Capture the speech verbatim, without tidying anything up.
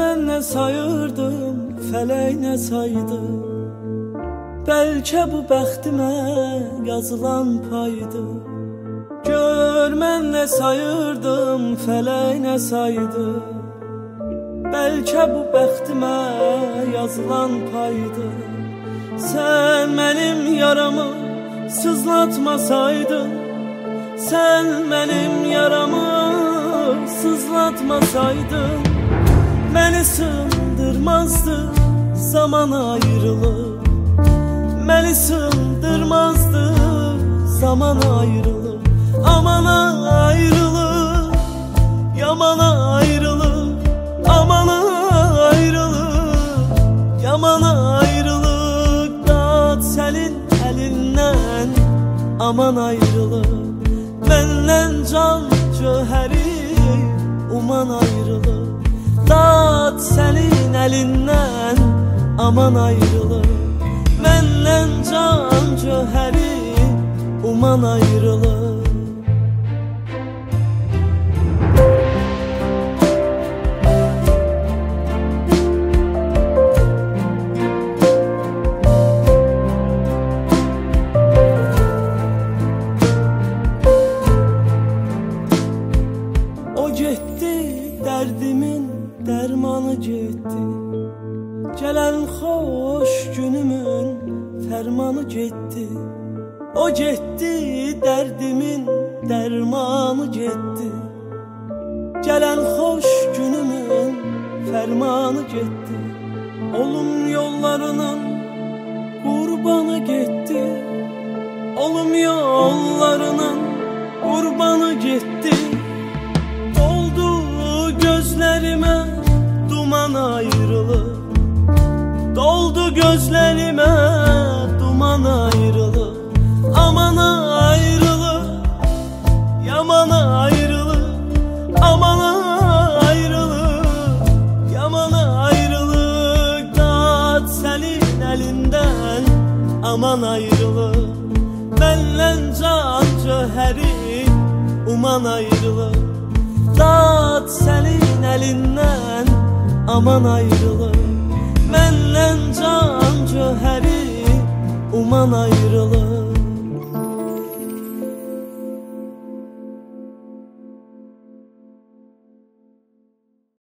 mən nə sayırdım, fələk nə saydı. Bəlkə bu bəxtimə yazılan paydı. Gör mən nə sayırdım, fələk nə saydı. Bəlkə bu bəxtimə yazılan paydı. Sən mənim yaramı sızlatmasaydın, sən mənim yaramı sızlatmasaydın, məni sındırmazdı zaman ayrılığı. Məni sındırmazdı zaman ayrılığı. Aman ayrılık, yaman ayrılık, aman ayrılık, yaman ayrılık. Dağıt senin elinden, aman ayrılık. Benden can cöheri, uman ayrılık. Dağıt senin elinden, aman ayrılık. Benden can cöheri, uman ayrılık. O getdi, dərdimin dərmanı getdi. Gələn xoş günümün fərmanı getdi. O getdi, dərdimin dərmanı getdi. Gələn xoş günümün fərmanı getdi. Olum yollarının qurbanı getdi. Olum yollarının qurbanı getdi. Doldu gözlərimə duman ayrılıq. Doldu gözlerime duman ayrılık. Aman ayrılık, yaman ayrılık, aman ayrılık, yaman ayrılık. Dağıt senin elinden, aman ayrılık. Benden can cöheri, uman ayrılık. Dağıt senin elinden, aman ayrılık. Benden can cöheri, uman ayrılık.